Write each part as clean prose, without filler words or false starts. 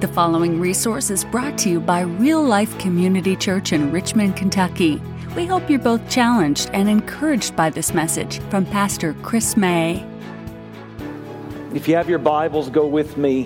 The following resource is brought to you by Real Life Community Church in Richmond, Kentucky. We hope you're both challenged and encouraged by this message from Pastor Chris May. If you have your Bibles, go with me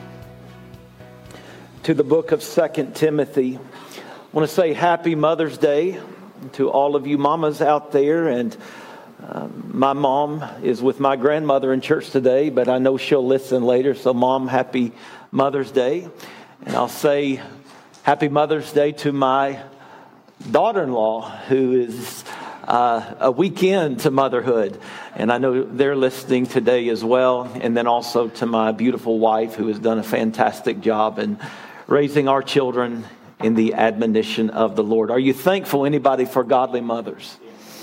to the book of 2 Timothy. I want to say Happy Mother's Day to all of you mamas out there. And my mom is with my grandmother in church today, but I know she'll listen later. So Mom, Happy Mother's Day. And I'll say Happy Mother's Day to my daughter-in-law, who is a weekend to motherhood. And I know they're listening today as well. And then also to my beautiful wife, who has done a fantastic job in raising our children in the admonition of the Lord. Are you thankful, anybody, for godly mothers?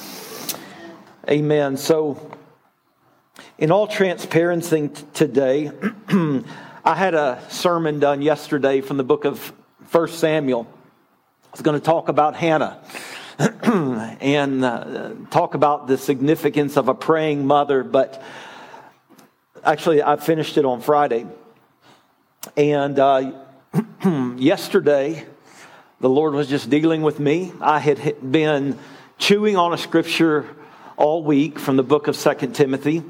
Amen. So, in all transparency today, I had a sermon done yesterday from the book of 1 Samuel. I was going to talk about Hannah and talk about the significance of a praying mother, but actually I finished it on Friday. And yesterday, the Lord was just dealing with me. I had been chewing on a scripture all week from the book of 2 Timothy.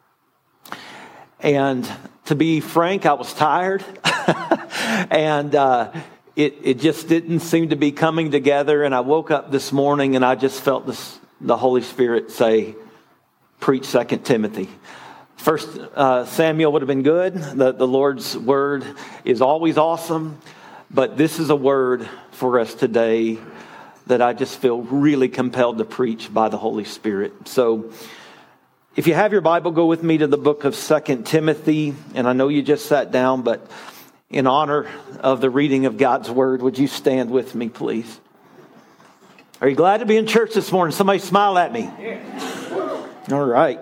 And to be frank, I was tired. And it just didn't seem to be coming together. And I woke up this morning and I just felt the Holy Spirit say, preach 2 Timothy. 1 Samuel would have been good. The Lord's word is always awesome. But this is a word for us today that I just feel really compelled to preach by the Holy Spirit. So if you have your Bible, go with me to the book of 2 Timothy. And I know you just sat down, but in honor of the reading of God's word, would you stand with me, please? Are you glad to be in church this morning? Somebody smile at me. All right.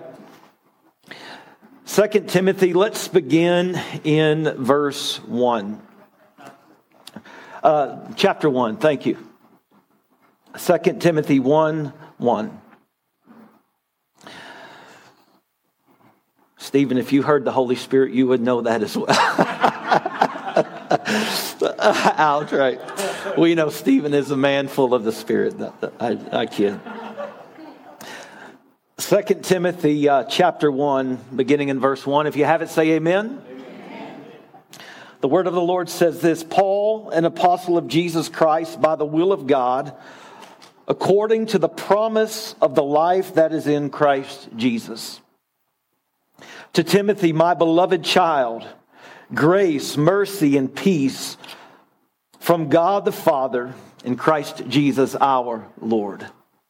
2 Timothy, let's begin in verse 1. Chapter 1, thank you. 2 Timothy 1:1. Stephen, if you heard the Holy Spirit, you would know that as well. Ouch, right. We know Stephen is a man full of the Spirit. I kid. 2 Timothy chapter 1, beginning in verse 1. If you have it, say amen. Amen. The word of the Lord says this: Paul, an apostle of Jesus Christ, by the will of God, according to the promise of the life that is in Christ Jesus. To Timothy, my beloved child, grace, mercy, and peace from God the Father and Christ Jesus our Lord.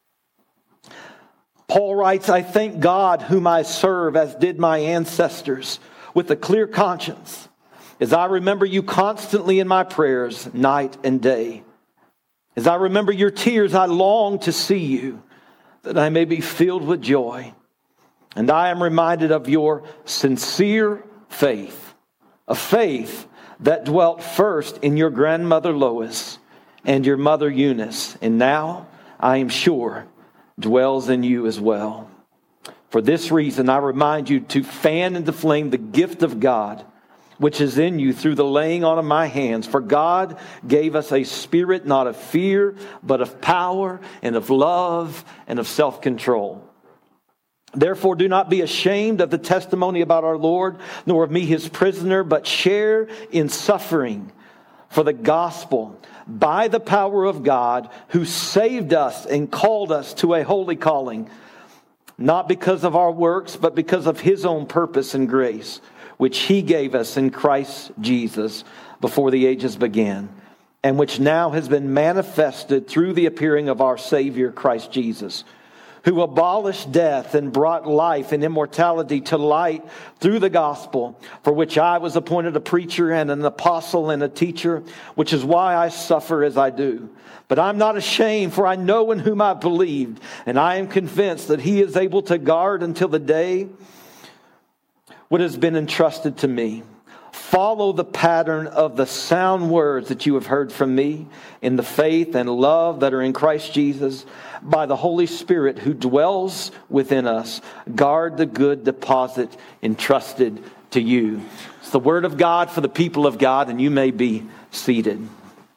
Paul writes, I thank God whom I serve, as did my ancestors, with a clear conscience, as I remember you constantly in my prayers, night and day. As I remember your tears, I long to see you, that I may be filled with joy. And I am reminded of your sincere faith, a faith that dwelt first in your grandmother Lois and your mother Eunice, and now, I am sure, dwells in you as well. For this reason, I remind you to fan into flame the gift of God, which is in you through the laying on of my hands. For God gave us a spirit not of fear, but of power and of love and of self-control. Therefore, do not be ashamed of the testimony about our Lord, nor of me his prisoner, but share in suffering for the gospel by the power of God, who saved us and called us to a holy calling, not because of our works, but because of his own purpose and grace, which he gave us in Christ Jesus before the ages began, and which now has been manifested through the appearing of our Savior, Christ Jesus, who abolished death and brought life and immortality to light through the gospel, for which I was appointed a preacher and an apostle and a teacher, which is why I suffer as I do. But I'm not ashamed, for I know in whom I believed, and I am convinced that he is able to guard until the day what has been entrusted to me. Follow the pattern of the sound words that you have heard from me in the faith and love that are in Christ Jesus. By the Holy Spirit who dwells within us, guard the good deposit entrusted to you. It's the word of God for the people of God, and you may be seated.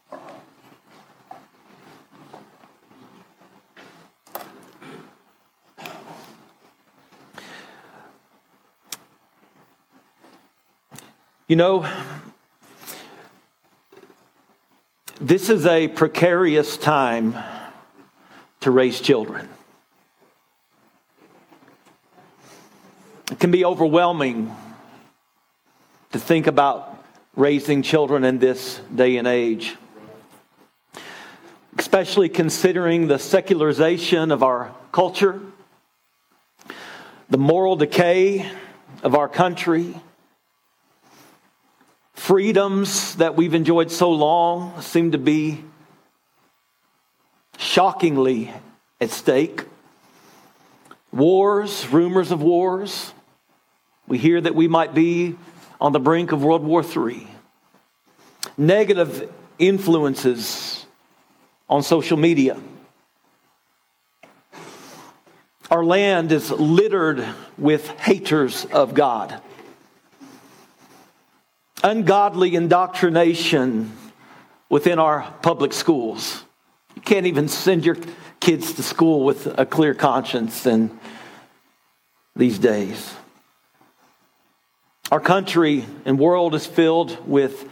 You know, this is a precarious time to raise children. It can be overwhelming to think about raising children in this day and age, especially considering the secularization of our culture, the moral decay of our country. Freedoms that we've enjoyed so long seem to be shockingly at stake. Wars, rumors of wars. We hear that we might be on the brink of World War III. Negative influences on social media. Our land is littered with haters of God. Ungodly indoctrination within our public schools. You can't even send your kids to school with a clear conscience in these days. Our country and world is filled with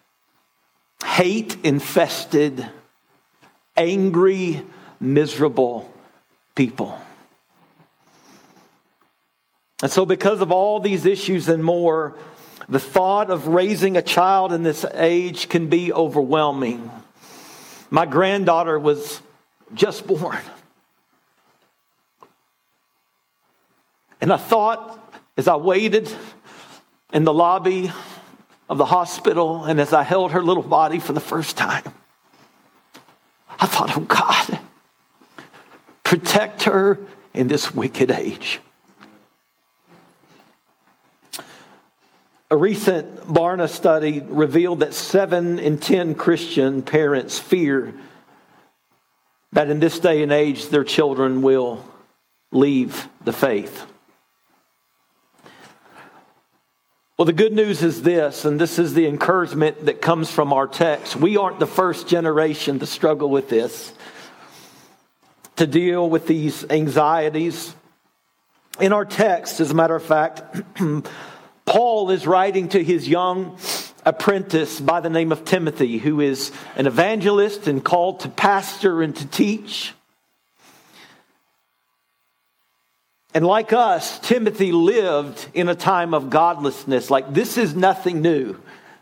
hate-infested, angry, miserable people. And so because of all these issues and more, the thought of raising a child in this age can be overwhelming. My granddaughter was just born. And I thought, as I waited in the lobby of the hospital and as I held her little body for the first time, I thought, oh God, protect her in this wicked age. A recent Barna study revealed that 7 in 10 Christian parents fear that in this day and age their children will leave the faith. Well, the good news is this, and this is the encouragement that comes from our text. We aren't the first generation to struggle with this, to deal with these anxieties. In our text, as a matter of fact, Paul is writing to his young apprentice by the name of Timothy, who is an evangelist and called to pastor and to teach. And like us, Timothy lived in a time of godlessness. Like, this is nothing new.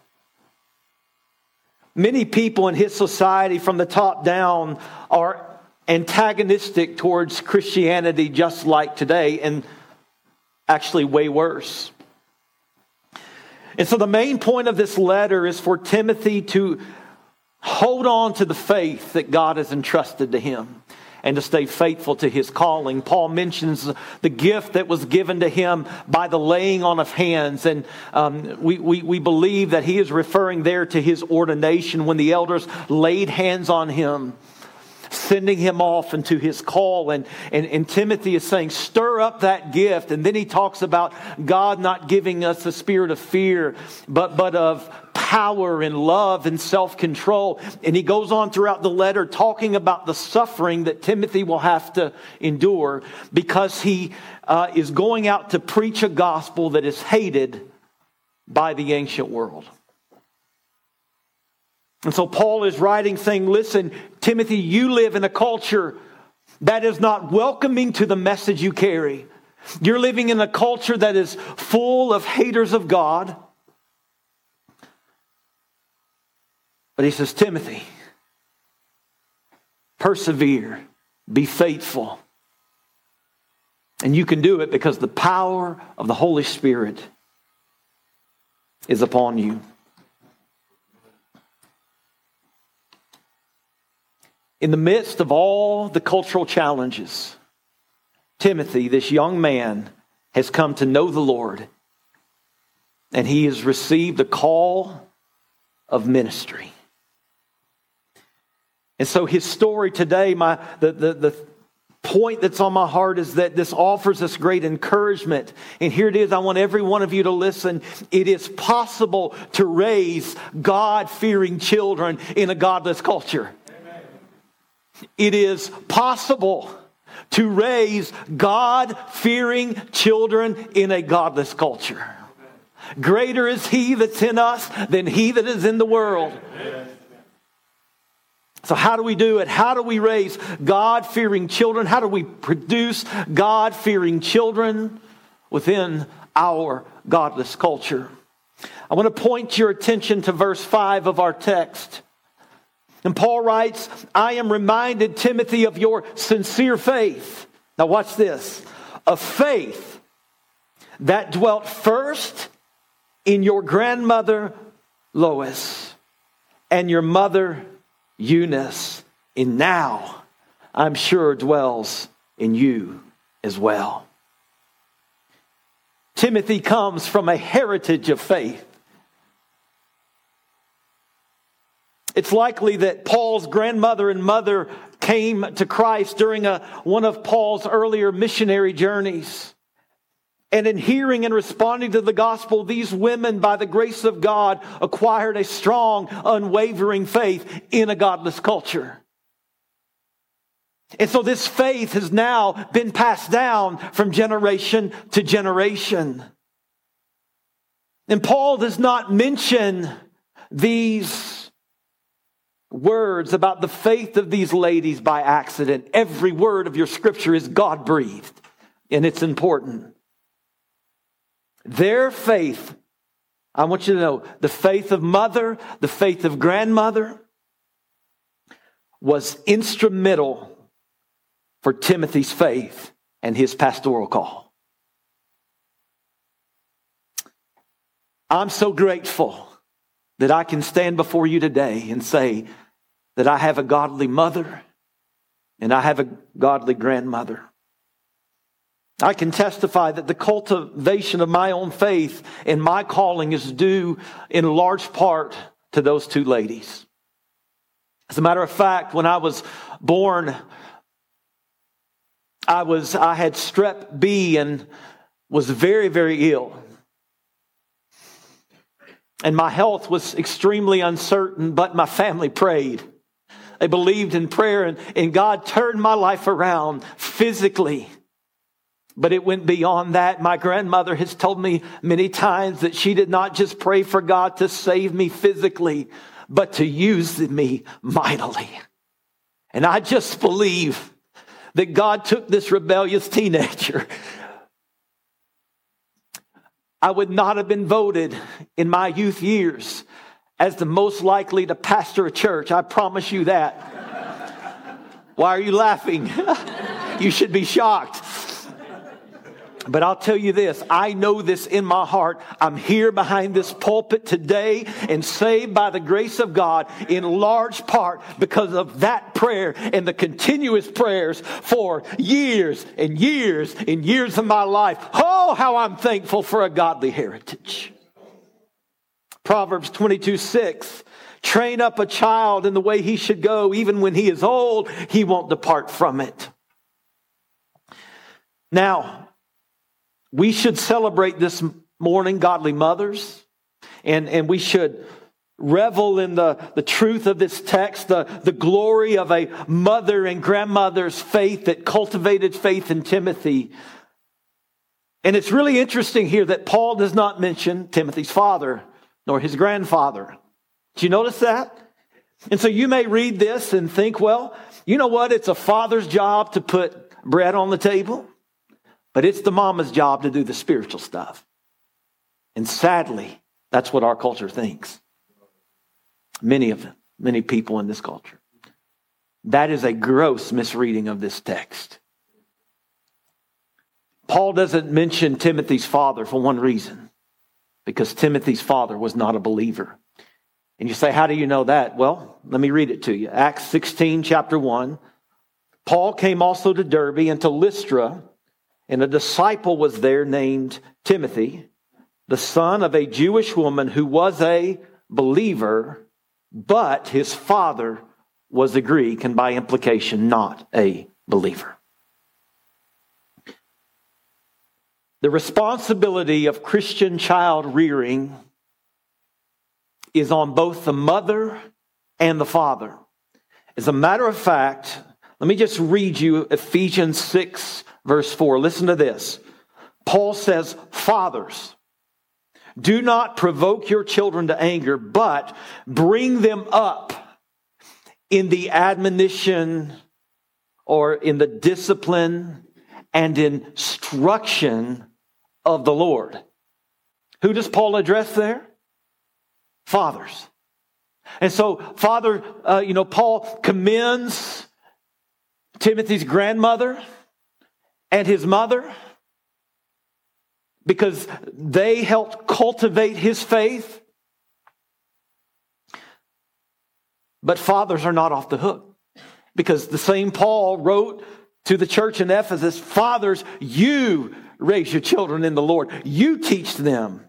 Many people in his society from the top down are antagonistic towards Christianity, just like today, and actually way worse. And so the main point of this letter is for Timothy to hold on to the faith that God has entrusted to him and to stay faithful to his calling. Paul mentions the gift that was given to him by the laying on of hands. And we believe that he is referring there to his ordination when the elders laid hands on him, sending him off into his call. And Timothy is saying, stir up that gift. And then he talks about God not giving us a spirit of fear, but of power and love and self-control. And he goes on throughout the letter talking about the suffering that Timothy will have to endure because he is going out to preach a gospel that is hated by the ancient world. And so Paul is writing saying, listen, Timothy, you live in a culture that is not welcoming to the message you carry. You're living in a culture that is full of haters of God. But he says, Timothy, persevere, be faithful. And you can do it because the power of the Holy Spirit is upon you. In the midst of all the cultural challenges, Timothy, this young man, has come to know the Lord. And he has received the call of ministry. And so his story today, the point that's on my heart is that this offers us great encouragement. And here it is. I want every one of you to listen. It is possible to raise God-fearing children in a godless culture. Amen. It is possible to raise God-fearing children in a godless culture. Greater is He that's in us than he that is in the world. Amen. So how do we do it? How do we raise God-fearing children? How do we produce God-fearing children within our godless culture? I want to point your attention to verse 5 of our text. And Paul writes, I am reminded, Timothy, of your sincere faith. Now watch this. A faith that dwelt first in your grandmother Lois and your mother Eunice, and now I'm sure dwells in you as well. Timothy comes from a heritage of faith. It's likely that Paul's grandmother and mother came to Christ during one of Paul's earlier missionary journeys. And in hearing and responding to the gospel, these women, by the grace of God, acquired a strong, unwavering faith in a godless culture. And so this faith has now been passed down from generation to generation. And Paul does not mention these words about the faith of these ladies by accident. Every word of your scripture is God-breathed, and it's important. Their faith, I want you to know, the faith of mother, the faith of grandmother, was instrumental for Timothy's faith and his pastoral call. I'm so grateful that I can stand before you today and say that I have a godly mother and I have a godly grandmother. I can testify that the cultivation of my own faith and my calling is due in large part to those two ladies. As a matter of fact, when I was born, I had strep B and was very, very ill. And my health was extremely uncertain, but my family prayed. They believed in prayer, and God turned my life around physically. But it went beyond that. My grandmother has told me many times that she did not just pray for God to save me physically, but to use me mightily. And I just believe that God took this rebellious teenager. I would not have been voted in my youth years as the most likely to pastor a church. I promise you that. Why are you laughing? You should be shocked. But I'll tell you this, I know this in my heart. I'm here behind this pulpit today and saved by the grace of God in large part because of that prayer and the continuous prayers for years and years and years of my life. Oh, how I'm thankful for a godly heritage. Proverbs 22:6, train up a child in the way he should go. Even when he is old, he won't depart from it. Now, we should celebrate this morning godly mothers, and we should revel in the truth of this text, the glory of a mother and grandmother's faith that cultivated faith in Timothy. And it's really interesting here that Paul does not mention Timothy's father nor his grandfather. Do you notice that? And so you may read this and think, well, you know what? It's a father's job to put bread on the table. But it's the mama's job to do the spiritual stuff. And sadly, that's what our culture thinks. Many people in this culture. That is a gross misreading of this text. Paul doesn't mention Timothy's father for one reason. Because Timothy's father was not a believer. And you say, how do you know that? Well, let me read it to you. Acts 16, chapter 1. Paul came also to Derbe and to Lystra, and a disciple was there named Timothy, the son of a Jewish woman who was a believer, but his father was a Greek and by implication not a believer. The responsibility of Christian child rearing is on both the mother and the father. As a matter of fact, let me just read you Ephesians 6, verse 4. Listen to this. Paul says, "Fathers, do not provoke your children to anger, but bring them up in the admonition or in the discipline and instruction of the Lord." Who does Paul address there? Fathers. And so, Paul commends Timothy's grandmother and his mother because they helped cultivate his faith. But fathers are not off the hook, because the same Paul wrote to the church in Ephesus, "Fathers, you raise your children in the Lord. You teach them."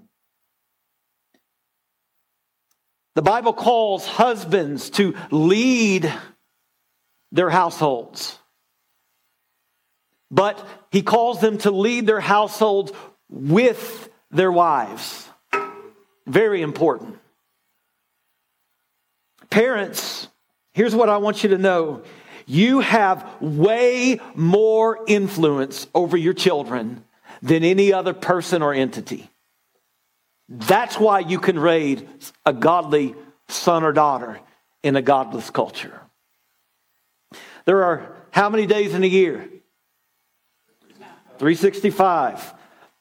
The Bible calls husbands to lead their households. But he calls them to lead their households with their wives. Very important. Parents, here's what I want you to know. You have way more influence over your children than any other person or entity. That's why you can raise a godly son or daughter in a godless culture. There are how many days in a year? 365.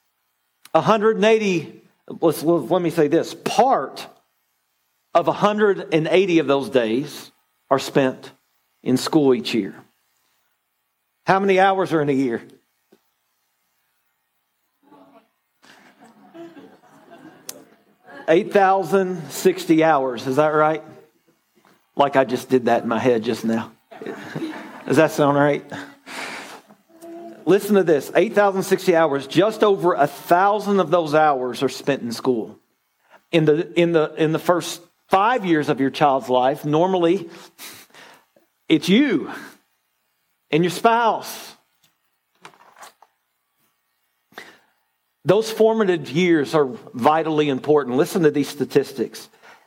180, let me say this. Part of 180 of those days are spent in school each year. How many hours are in a year? 8,060 hours. Is that right? Like I just did that in my head just now. Does that sound right? Listen to this. 8,060 hours. Just over 1,000 of those hours are spent in school. In the first 5 years of your child's life, normally it's you and your spouse. Those formative years are vitally important. Listen to these statistics.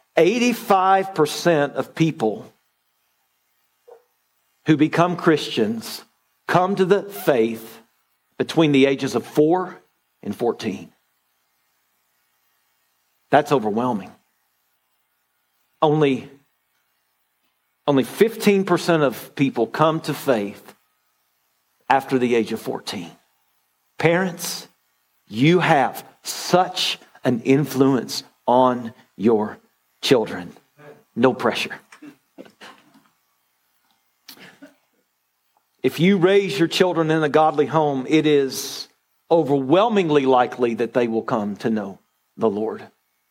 85% of people who become Christians come to the faith between the ages of 4 and 14. That's overwhelming. Only 15% of people come to faith after the age of 14. Parents, you have such an influence on your children. No pressure. If you raise your children in a godly home, it is overwhelmingly likely that they will come to know the Lord.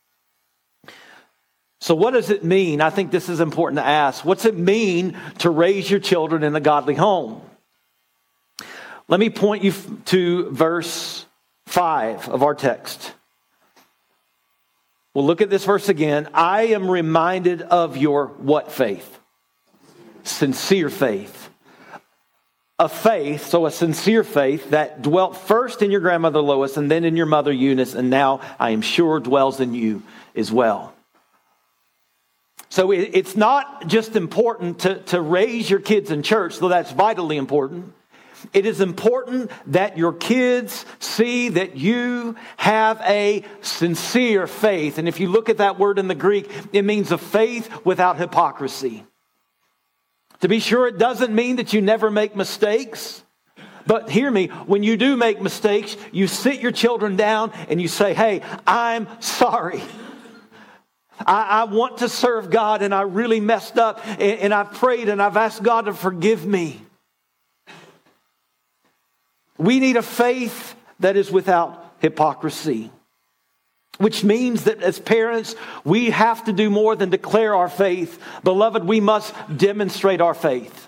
So what does it mean? I think this is important to ask. What's it mean to raise your children in a godly home? Let me point you to verse 5 of our text. We'll look at this verse again. I am reminded of your what faith? Sincere faith. A faith, so a sincere faith that dwelt first in your grandmother Lois and then in your mother Eunice, and now I am sure dwells in you as well. So it's not just important to raise your kids in church, though that's vitally important. It is important that your kids see that you have a sincere faith. And if you look at that word in the Greek, it means a faith without hypocrisy. To be sure, it doesn't mean that you never make mistakes. But hear me, when you do make mistakes, you sit your children down and you say, hey, I'm sorry. I want to serve God and I really messed up and I've prayed and I've asked God to forgive me. We need a faith that is without hypocrisy, which means that as parents, we have to do more than declare our faith. Beloved, we must demonstrate our faith.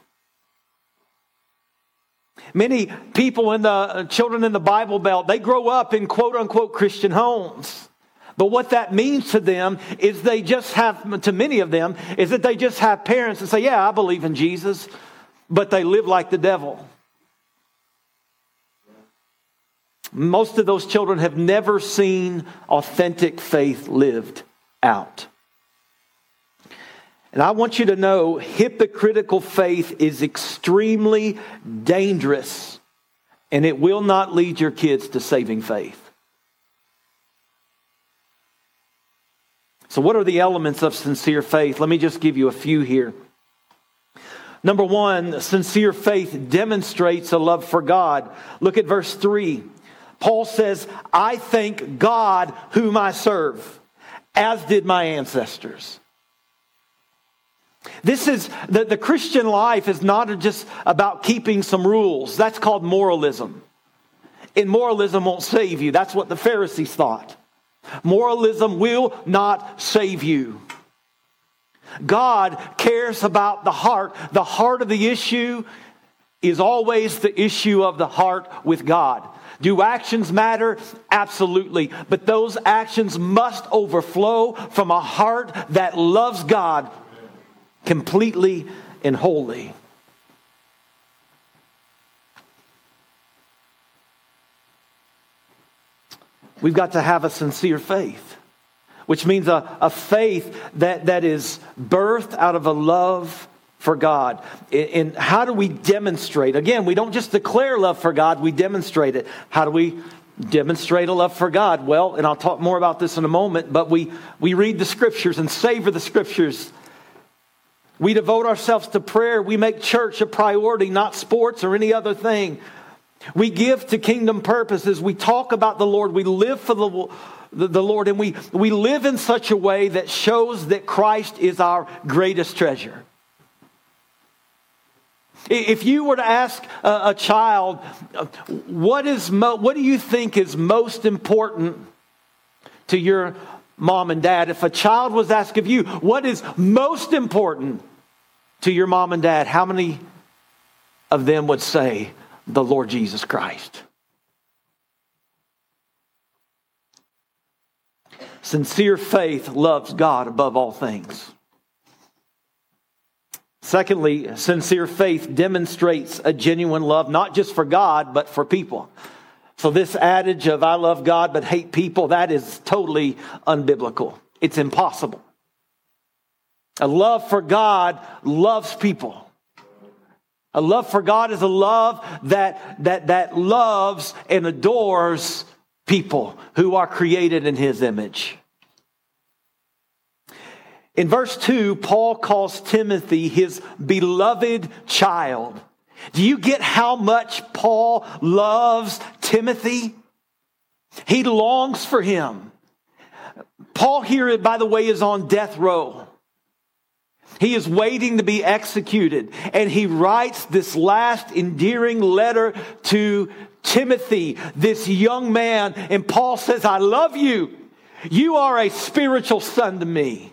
Many people children in the Bible Belt, they grow up in quote unquote Christian homes. But what that means to them is to many of them, is that they just have parents that say, yeah, I believe in Jesus, but they live like the devil. Most of those children have never seen authentic faith lived out. And I want you to know, hypocritical faith is extremely dangerous, and it will not lead your kids to saving faith. So what are the elements of sincere faith? Let me just give you a few here. Number one, sincere faith demonstrates a love for God. Look at verse 3. Paul says, I thank God whom I serve, as did my ancestors. This is, the Christian life is not just about keeping some rules. That's called moralism. And moralism won't save you. That's what the Pharisees thought. Moralism will not save you. God cares about the heart. The heart of the issue is always the issue of the heart with God. Do actions matter? Absolutely. But those actions must overflow from a heart that loves God completely and wholly. We've got to have a sincere faith, which means a faith that is birthed out of a love for God. And how do we demonstrate? Again, we don't just declare love for God, we demonstrate it. How do we demonstrate a love for God? Well, and I'll talk more about this in a moment, but we read the Scriptures and savor the Scriptures. We devote ourselves to prayer. We make church a priority, not sports or any other thing. We give to kingdom purposes. We talk about the Lord. We live for the Lord. And we live in such a way that shows that Christ is our greatest treasure. If you were to ask a child, what do you think is most important to your mom and dad? If a child was asked of you, what is most important to your mom and dad? How many of them would say the Lord Jesus Christ? Sincere faith loves God above all things. Secondly, sincere faith demonstrates a genuine love, not just for God, but for people. So this adage of I love God but hate people, that is totally unbiblical. It's impossible. A love for God loves people. A love for God is a love that loves and adores people who are created in His image. In verse 2, Paul calls Timothy his beloved child. Do you get how much Paul loves Timothy? He longs for him. Paul here, by the way, is on death row. He is waiting to be executed. And he writes this last endearing letter to Timothy, this young man. And Paul says, I love you. You are a spiritual son to me.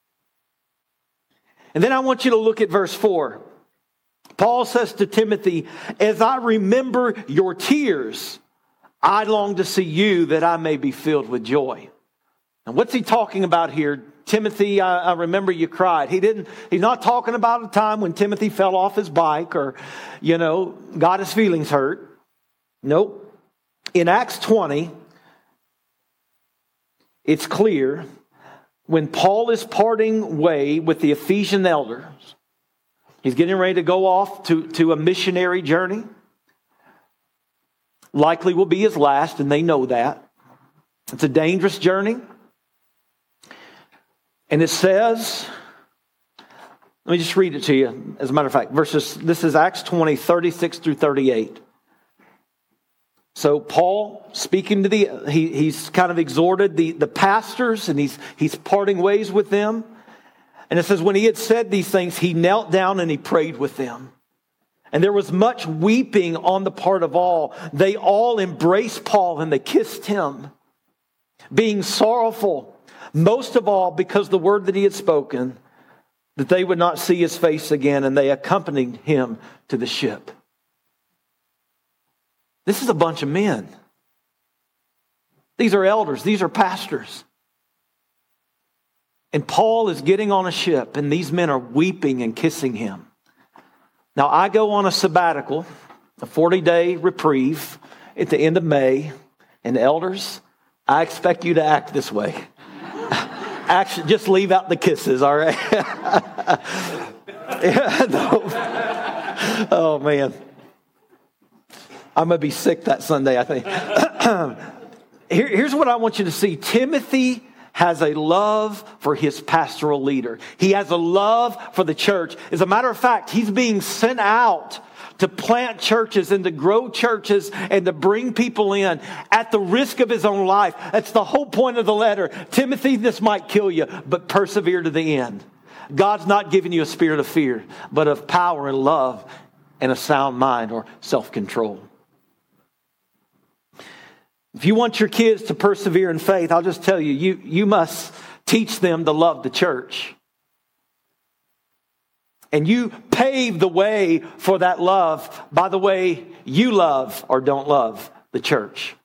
And then I want you to look at verse 4. Paul says to Timothy, as I remember your tears, I long to see you that I may be filled with joy. And what's he talking about here? Timothy, I remember you cried. He's not talking about a time when Timothy fell off his bike or, got his feelings hurt. Nope. In Acts 20, it's clear when Paul is parting way with the Ephesian elders, he's getting ready to go off to a missionary journey. Likely will be his last, and they know that. It's a dangerous journey. And it says, let me just read it to you, as a matter of fact. This is Acts 20, 36 through 38. So Paul, speaking to he's kind of exhorted the pastors, and he's parting ways with them. And it says, when he had said these things, he knelt down and he prayed with them. And there was much weeping on the part of all. They all embraced Paul and they kissed him, being sorrowful, most of all because the word that he had spoken, that they would not see his face again, and they accompanied him to the ship. This is a bunch of men. These are elders. These are pastors. And Paul is getting on a ship, and these men are weeping and kissing him. Now, I go on a sabbatical, a 40-day reprieve at the end of May. And elders, I expect you to act this way. Actually, just leave out the kisses, all right? Yeah, no. Oh, man. I'm going to be sick that Sunday, I think. Here's what I want you to see. Timothy has a love for his pastoral leader. He has a love for the church. As a matter of fact, he's being sent out to plant churches and to grow churches and to bring people in at the risk of his own life. That's the whole point of the letter. Timothy, this might kill you, but persevere to the end. God's not giving you a spirit of fear, but of power and love and a sound mind or self-control. If you want your kids to persevere in faith, I'll just tell you, you must teach them to love the church. And you pave the way for that love by the way you love or don't love the church.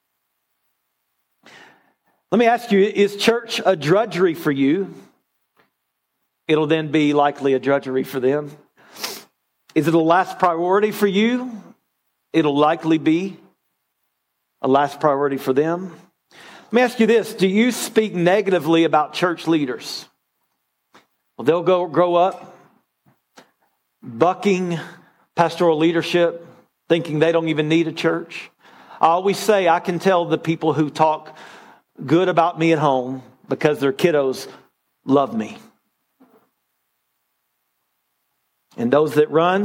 Let me ask you, is church a drudgery for you? It'll then be likely a drudgery for them. Is it a last priority for you? It'll likely be a last priority for them. Let me ask you this. Do you speak negatively about church leaders? Well, they'll grow up bucking pastoral leadership, thinking they don't even need a church. I always say I can tell the people who talk good about me at home because their kiddos love me. And those that run,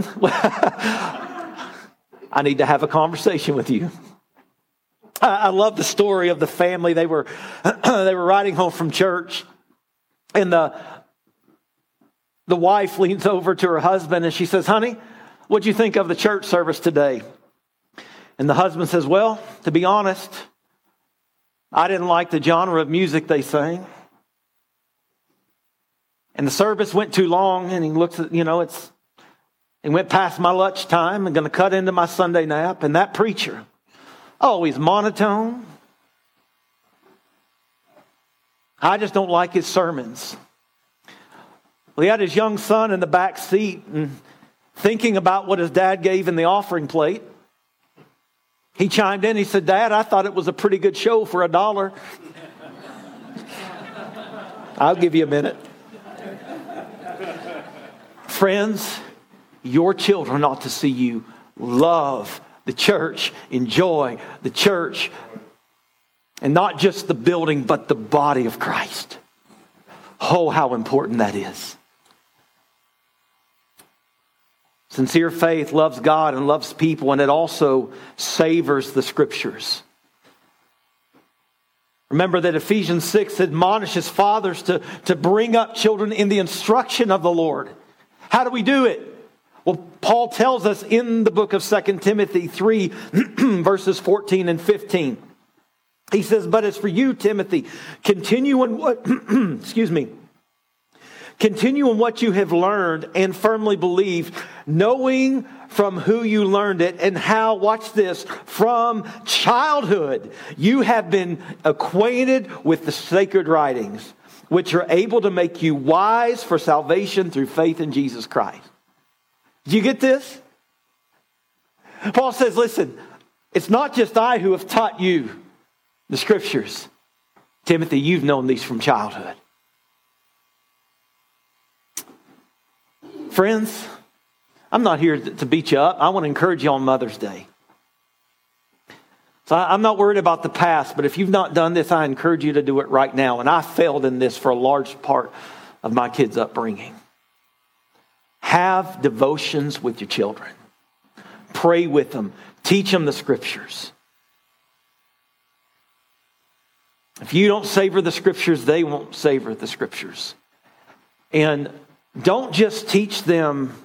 I need to have a conversation with you. I love the story of the family. They were riding home from church, and the wife leans over to her husband and she says, "Honey, what'd you think of the church service today?" And the husband says, "Well, to be honest, I didn't like the genre of music they sang. And the service went too long." And he looks at, it went past my lunch time and going to cut into my Sunday nap. And that preacher, he's monotone. I just don't like his sermons. Well, he had his young son in the back seat and thinking about what his dad gave in the offering plate. He chimed in. He said, "Dad, I thought it was a pretty good show for $1. I'll give you a minute. Friends, your children ought to see you love the church, enjoy the church, and not just the building, but the body of Christ. Oh, how important that is. Sincere faith loves God and loves people, and it also savors the Scriptures. Remember that Ephesians 6 admonishes fathers to bring up children in the instruction of the Lord. How do we do it? Well, Paul tells us in the book of 2 Timothy 3, verses 14 and 15. He says, "But as for you, Timothy, continue in what, continue in what you have learned and firmly believe, knowing from who you learned it and how," watch this, "from childhood you have been acquainted with the sacred writings, which are able to make you wise for salvation through faith in Jesus Christ." Do you get this? Paul says, listen, it's not just I who have taught you the Scriptures. Timothy, you've known these from childhood. Friends, I'm not here to beat you up. I want to encourage you on Mother's Day. So I'm not worried about the past, but if you've not done this, I encourage you to do it right now. And I failed in this for a large part of my kids' upbringing. Have devotions with your children. Pray with them. Teach them the Scriptures. If you don't savor the Scriptures, they won't savor the Scriptures. And don't just teach them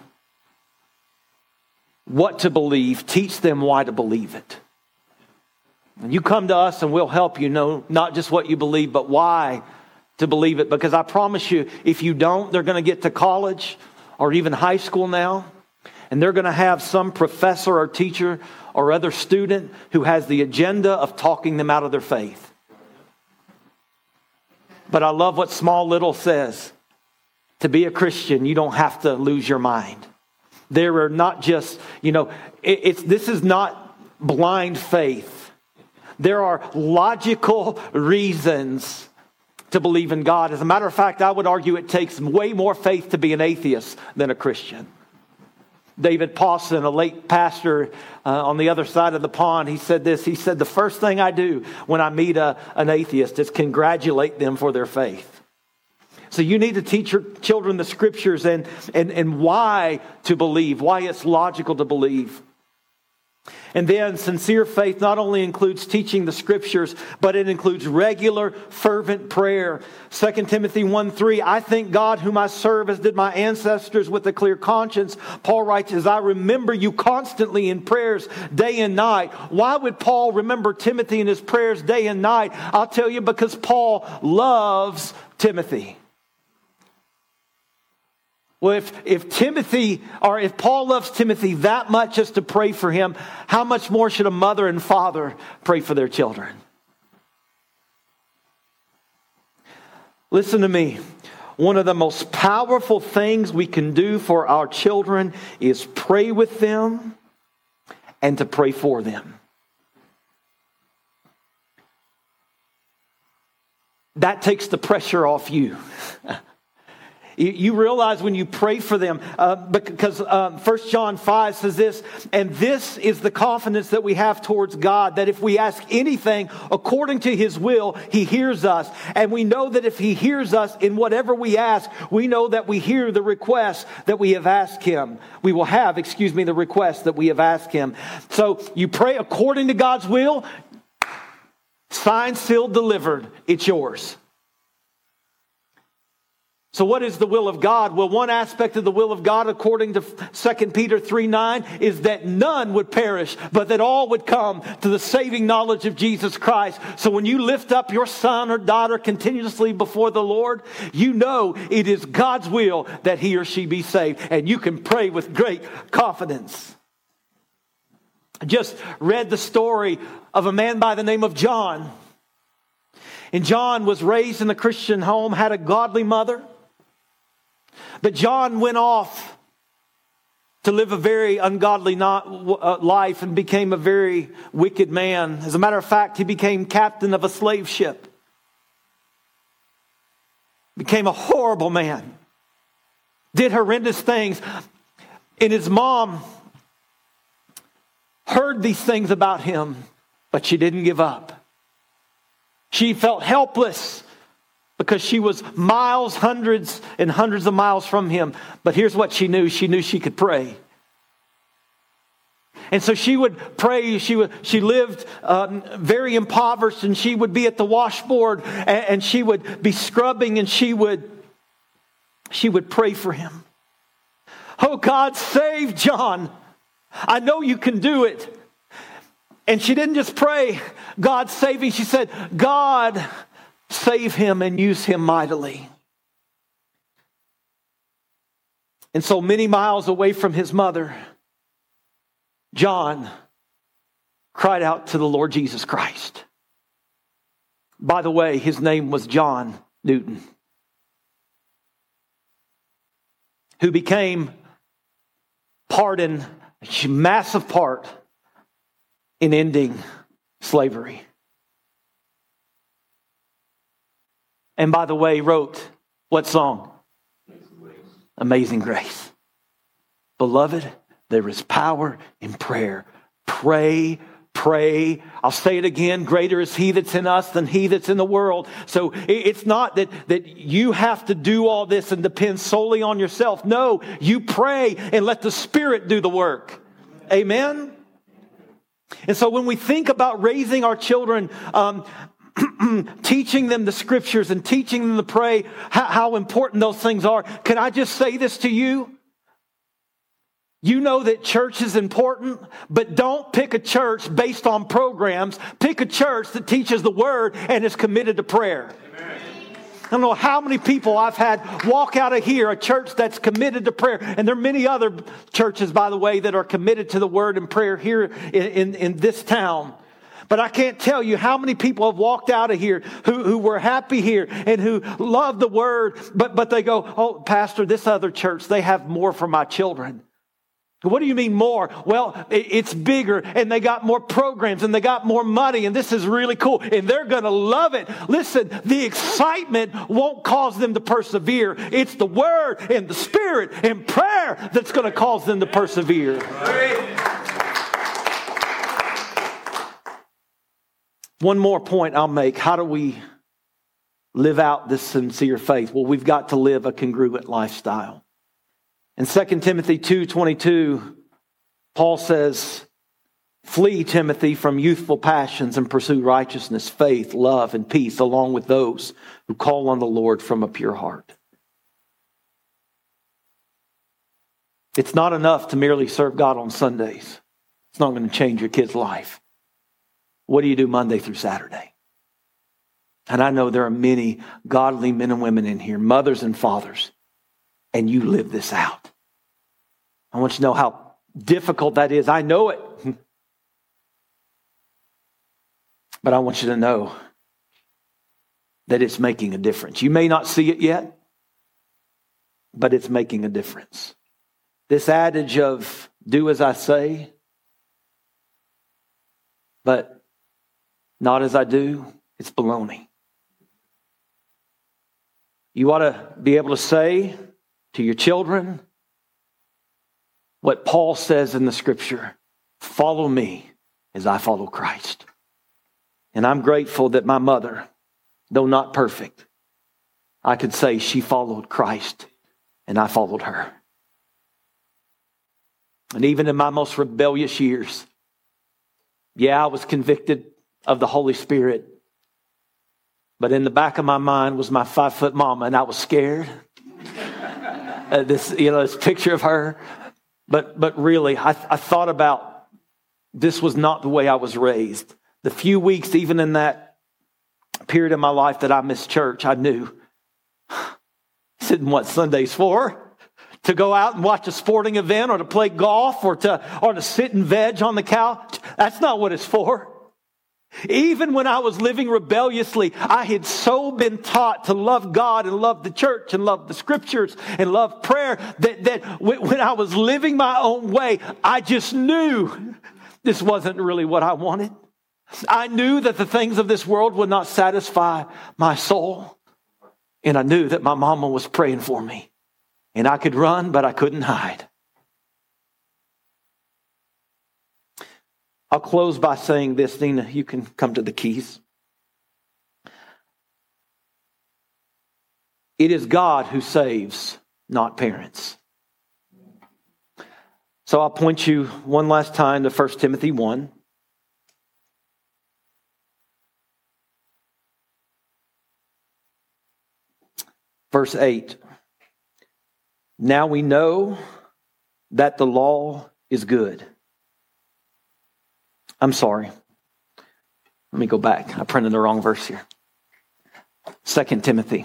what to believe. Teach them why to believe it. And you come to us and we'll help you know not just what you believe, but why to believe it. Because I promise you, if you don't, they're going to get to college or even high school now, and they're going to have some professor or teacher or other student who has the agenda of talking them out of their faith. But I love what Small Little says. To be a Christian, you don't have to lose your mind. There are not just, this is not blind faith. There are logical reasons to believe in God. As a matter of fact, I would argue it takes way more faith to be an atheist than a Christian. David Pawson, a late pastor on the other side of the pond, he said this. He said, the first thing I do when I meet an atheist is congratulate them for their faith. So you need to teach your children the scriptures and why to believe, why it's logical to believe. And then sincere faith not only includes teaching the scriptures, but it includes regular, fervent prayer. 2 Timothy 1:3, I thank God whom I serve as did my ancestors with a clear conscience. Paul writes, as I remember you constantly in prayers day and night. Why would Paul remember Timothy in his prayers day and night? I'll tell you, because Paul loves Timothy. Well, if Paul loves Timothy that much as to pray for him, how much more should a mother and father pray for their children? Listen to me. One of the most powerful things we can do for our children is pray with them and to pray for them. That takes the pressure off you. You realize when you pray for them, because 1 John 5 says this, and this is the confidence that we have towards God, that if we ask anything according to His will, He hears us. And we know that if He hears us in whatever we ask, we know that we hear the request that we have asked Him. We will have, the request that we have asked Him. So you pray according to God's will, signed, sealed, delivered, it's yours. So what is the will of God? Well, one aspect of the will of God, according to 2 Peter 3:9, is that none would perish, but that all would come to the saving knowledge of Jesus Christ. So when you lift up your son or daughter continuously before the Lord, you know it is God's will that he or she be saved. And you can pray with great confidence. I just read the story of a man by the name of John. And John was raised in a Christian home, had a godly mother. But John went off to live a very ungodly life and became a very wicked man. As a matter of fact, he became captain of a slave ship. Became a horrible man. Did horrendous things. And his mom heard these things about him, but she didn't give up. She felt helpless because she was miles, hundreds and hundreds of miles from him. But here's what she knew. She knew she could pray. And so she would pray. She lived very impoverished, and she would be at the washboard, and she would be scrubbing, and she would pray for him. Oh, God, save John. I know you can do it. And she didn't just pray, God save him. She said, God, save him and use him mightily. And so many miles away from his mother, John cried out to the Lord Jesus Christ. By the way, his name was John Newton, who became a massive part in ending slavery. And by the way, wrote what song? Amazing Grace. Beloved, there is power in prayer. Pray, pray. I'll say it again. Greater is He that's in us than he that's in the world. So it's not that you have to do all this and depend solely on yourself. No, you pray and let the Spirit do the work. Amen? And so when we think about raising our children, teaching them the scriptures and teaching them to pray, how important those things are. Can I just say this to you? You know that church is important, but don't pick a church based on programs. Pick a church that teaches the word and is committed to prayer. Amen. I don't know how many people I've had walk out of here, a church that's committed to prayer. And there are many other churches, by the way, that are committed to the word and prayer here in this town. But I can't tell you how many people have walked out of here who were happy here and who love the word, but they go, oh, Pastor, this other church, they have more for my children. What do you mean more? Well, it's bigger and they got more programs and they got more money and this is really cool and they're going to love it. Listen, the excitement won't cause them to persevere. It's the Word and the Spirit and prayer that's going to cause them to persevere. One more point I'll make. How do we live out this sincere faith? Well, we've got to live a congruent lifestyle. In 2 Timothy 2:22, Paul says, flee, Timothy, from youthful passions and pursue righteousness, faith, love, and peace, along with those who call on the Lord from a pure heart. It's not enough to merely serve God on Sundays. It's not going to change your kid's life. What do you do Monday through Saturday? And I know there are many godly men and women in here, mothers and fathers, and you live this out. I want you to know how difficult that is. I know it. But I want you to know that it's making a difference. You may not see it yet, but it's making a difference. This adage of do as I say, but not as I do, it's baloney. You ought to be able to say to your children what Paul says in the scripture, follow me as I follow Christ. And I'm grateful that my mother, though not perfect, I could say she followed Christ and I followed her. And even in my most rebellious years, I was convicted of the Holy Spirit. But in the back of my mind was my 5-foot mama, and I was scared. This picture of her. But really, I thought about this was not the way I was raised. The few weeks, even in that period of my life that I missed church, I knew this isn't what Sunday's for. To go out and watch a sporting event or to play golf or to sit and veg on the couch. That's not what it's for. Even when I was living rebelliously, I had so been taught to love God and love the church and love the scriptures and love prayer that when I was living my own way, I just knew this wasn't really what I wanted. I knew that the things of this world would not satisfy my soul. And I knew that my mama was praying for me. And I could run, but I couldn't hide. I'll close by saying this. Nina, you can come to the keys. It is God who saves, not parents. So I'll point you one last time to 1 Timothy 1. Verse 8. Now we know that the law is good. I'm sorry. Let me go back. I printed the wrong verse here. 2 Timothy.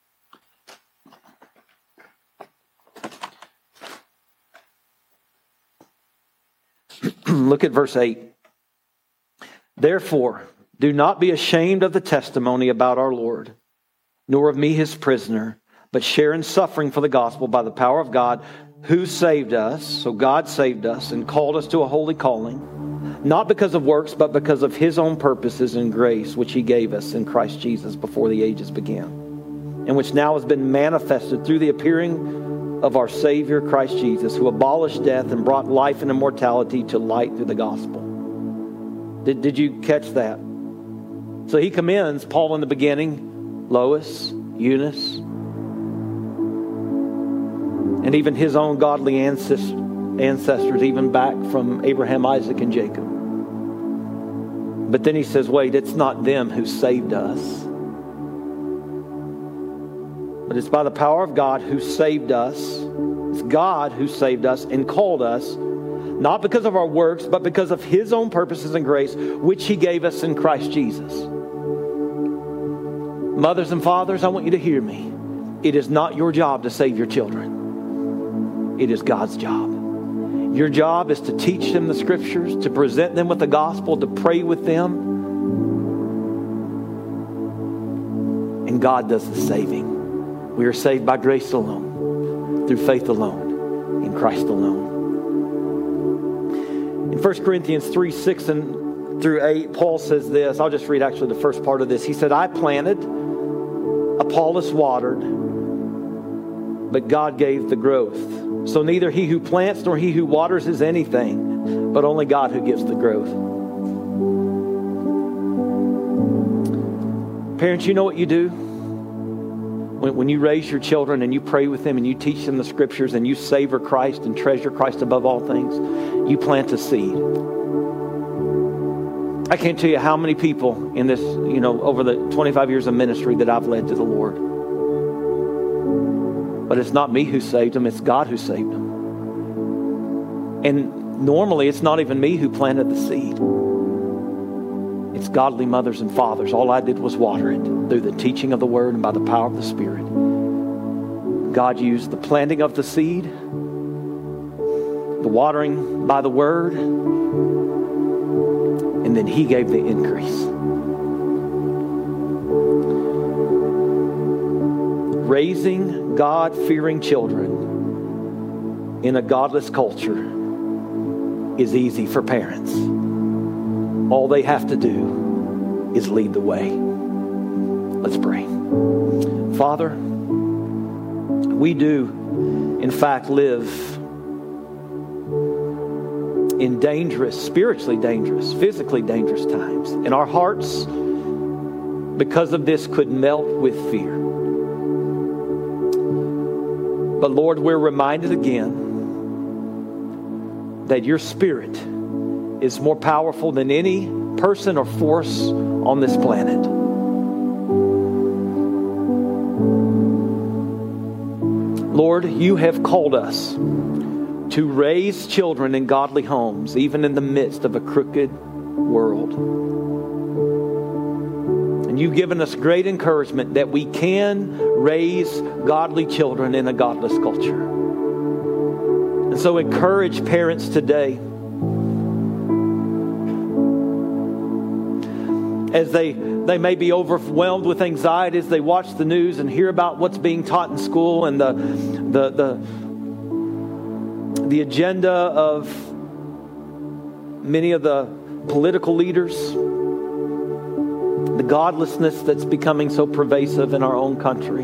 Look at verse 8. Therefore, do not be ashamed of the testimony about our Lord, nor of me his prisoner, but share in suffering for the gospel by the power of God, who saved us. So God saved us and called us to a holy calling, not because of works, but because of his own purposes and grace, which he gave us in Christ Jesus before the ages began, and which now has been manifested through the appearing of our Savior, Christ Jesus, who abolished death and brought life and immortality to light through the gospel. Did you catch that? So he commends Paul in the beginning, Lois, Eunice, and even his own godly ancestors, even back from Abraham, Isaac, and Jacob. But then he says, wait, it's not them who saved us, but it's by the power of God who saved us. It's God who saved us and called us, not because of our works, but because of his own purposes and grace, which he gave us in Christ Jesus. Mothers and fathers, I want you to hear me. It is not your job to save your children. It is God's job. Your job is to teach them the scriptures, to present them with the gospel, to pray with them. And God does the saving. We are saved by grace alone, through faith alone, in Christ alone. 1 Corinthians 3, 6 through 8, Paul says this. I'll just read actually the first part of this. He said, I planted, Apollos watered, but God gave the growth. So neither he who plants nor he who waters is anything, but only God who gives the growth. Parents, you know what you do? When you raise your children and you pray with them and you teach them the scriptures and you savor Christ and treasure Christ above all things, you plant a seed. I can't tell you how many people in this, over the 25 years of ministry that I've led to the Lord. But it's not me who saved them, it's God who saved them. And normally it's not even me who planted the seed. It's godly mothers and fathers. All I did was water it through the teaching of the Word and by the power of the Spirit. God used the planting of the seed, the watering by the Word, and then He gave the increase. Raising God-fearing children in a godless culture is easy for parents. All they have to do is lead the way. Let's pray. Father, we do, in fact, live in dangerous, spiritually dangerous, physically dangerous times. And our hearts, because of this, could melt with fear. But Lord, we're reminded again that your Spirit is more powerful than any person or force on this planet. Lord, you have called us to raise children in godly homes, even in the midst of a crooked world. And you've given us great encouragement that we can raise godly children in a godless culture. And so encourage parents today as they may be overwhelmed with anxiety as they watch the news and hear about what's being taught in school and the agenda of many of the political leaders, the godlessness that's becoming so pervasive in our own country.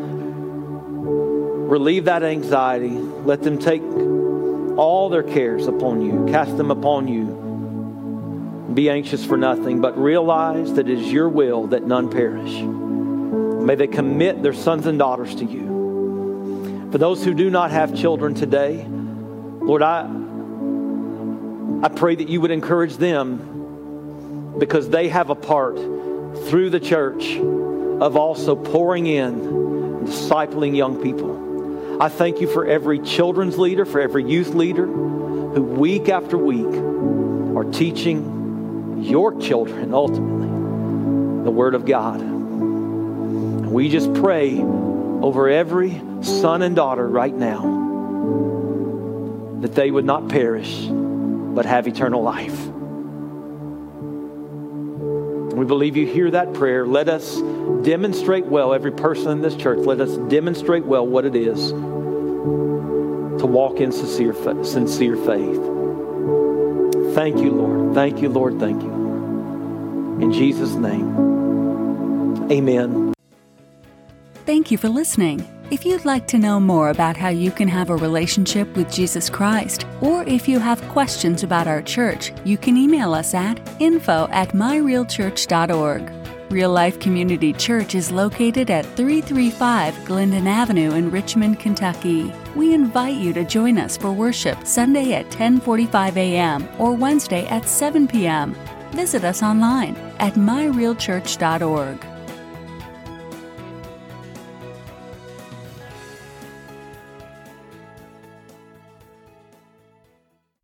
Relieve that anxiety. Let them take all their cares upon you. Cast them upon you. Be anxious for nothing, but realize that it is your will that none perish. May they commit their sons and daughters to you. For those who do not have children today, Lord, I pray that you would encourage them because they have a part through the church of also pouring in and discipling young people. I thank you for every children's leader, for every youth leader who week after week are teaching your children, ultimately, the Word of God. And we just pray over every son and daughter right now that they would not perish, but have eternal life. We believe you hear that prayer. Let us demonstrate well, every person in this church, let us demonstrate well what it is to walk in sincere faith. Thank you, Lord. Thank you, Lord. Thank you. In Jesus' name, amen. Thank you for listening. If you'd like to know more about how you can have a relationship with Jesus Christ, or if you have questions about our church, you can email us at info@myrealchurch.org. Real Life Community Church is located at 335 Glendon Avenue in Richmond, Kentucky. We invite you to join us for worship Sunday at 10:45 a.m. or Wednesday at 7 p.m. Visit us online at myrealchurch.org.